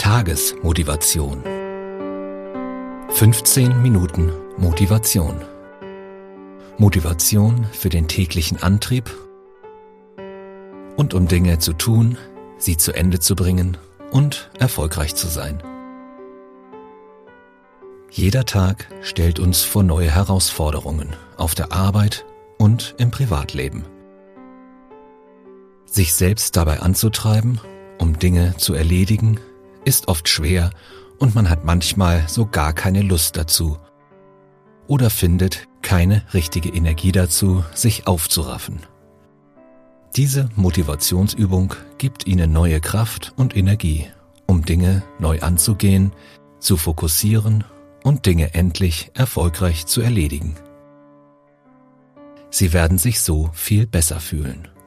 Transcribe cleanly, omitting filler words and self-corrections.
Tagesmotivation. 15 Minuten Motivation. Motivation für den täglichen Antrieb und um Dinge zu tun, sie zu Ende zu bringen und erfolgreich zu sein. Jeder Tag stellt uns vor neue Herausforderungen auf der Arbeit und im Privatleben. Sich selbst dabei anzutreiben, um Dinge zu erledigen, ist oft schwer und man hat manchmal so gar keine Lust dazu oder findet keine richtige Energie dazu, sich aufzuraffen. Diese Motivationsübung gibt Ihnen neue Kraft und Energie, um Dinge neu anzugehen, zu fokussieren und Dinge endlich erfolgreich zu erledigen. Sie werden sich so viel besser fühlen.